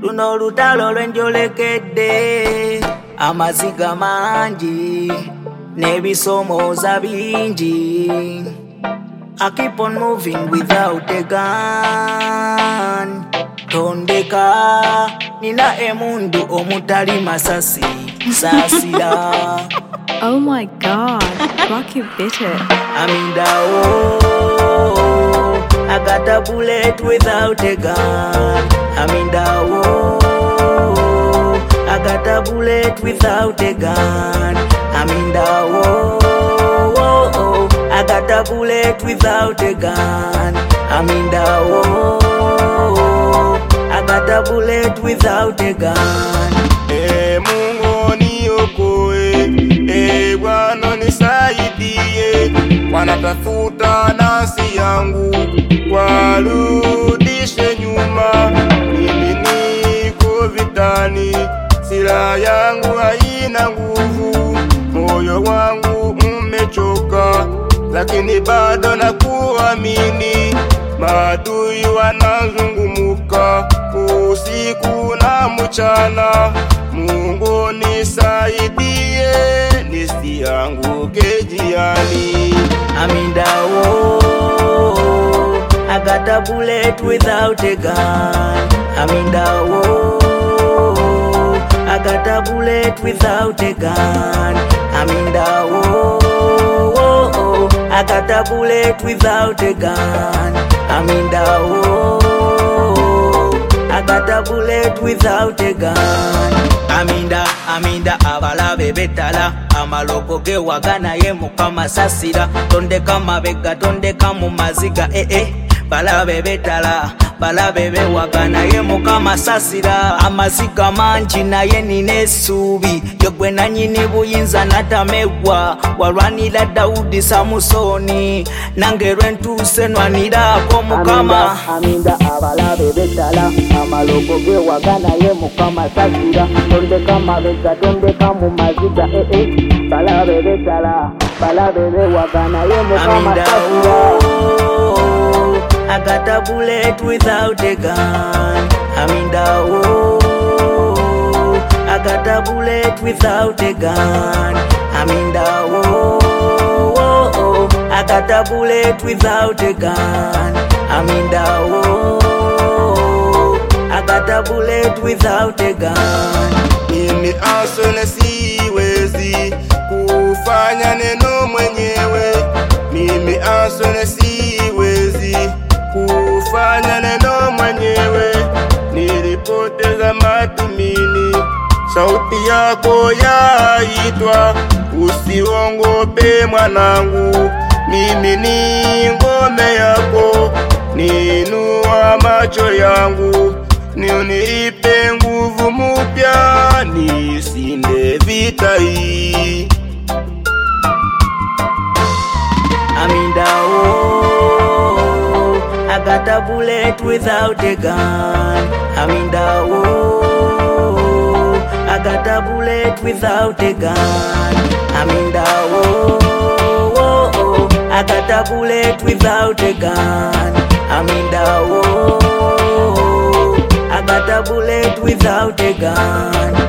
luno lutalo lwenjolekedde amaziga mangi n'ebisomooza bingi. I keep on moving without a gun. Tondeka nina emundu omutali masasi sasira. Oh my god, Rocky bit it. I'm in the war. I got a bullet without a gun. I'm in the war. I got a bullet without a gun. I'm in the war. I got a bullet without a gun. I'm in the war. I got a bullet without a gun. Mungu niokoe, Bwana nisaidie. Wanatafuta nafsi yangu, warudishe nyuma. Mimi niko vitani, silaha yangu haina nguvu. Moyo wangu umechoka, lakini bado nakuamini. Maadui wanazungumuka usiku na mchana. Mungu nisaidie, nisianguke njiani. I'm in the war. I got a bullet without a gun. I'm in the war. I got a bullet without a gun. I'm in the war. I got a bullet without a gun. I'm in the war. I got a bullet without a gun. Aminda abalabe betala amaloko ge wagana ye mukama sasira. Tondeka mabega tondeka mu maziga balabe betala balabe be wagana ye mukama sasira. Amaziga mangi naye nina essuubi yegwe nanyini buyinza natamegwa. Walwanira Daudi Samusoni nange lwentuuse nwanirako mukama. Aminda abalabe betala amaloko ge wagana ye mukama sasira. Tondeka mabega tondeka mu maziga balabe betala balabe be wagana ye mukama sasira. I got a bullet without a gun. I'm in the war. I got a bullet without a gun. I'm in the war. I got a bullet without a gun. I'm in the war. I got a bullet without a gun. Mimi asone siwezi kufanya neno mwenyewe. Mimi asone siwezi kufanya neno mwenyewe. Nilipoteza matumaini, sauti yako yaitwa. Usiongope mwanangu, mimi ni ngome yako. Ninua macho yangu, nipe nguvu mpya, nisinde vita hii. I'm in the war. I got a bullet without a gun. I'm in the war. I got a bullet without a gun. I'm in the war. I got a bullet without a gun. I'm in the war. I got a bullet without a gun.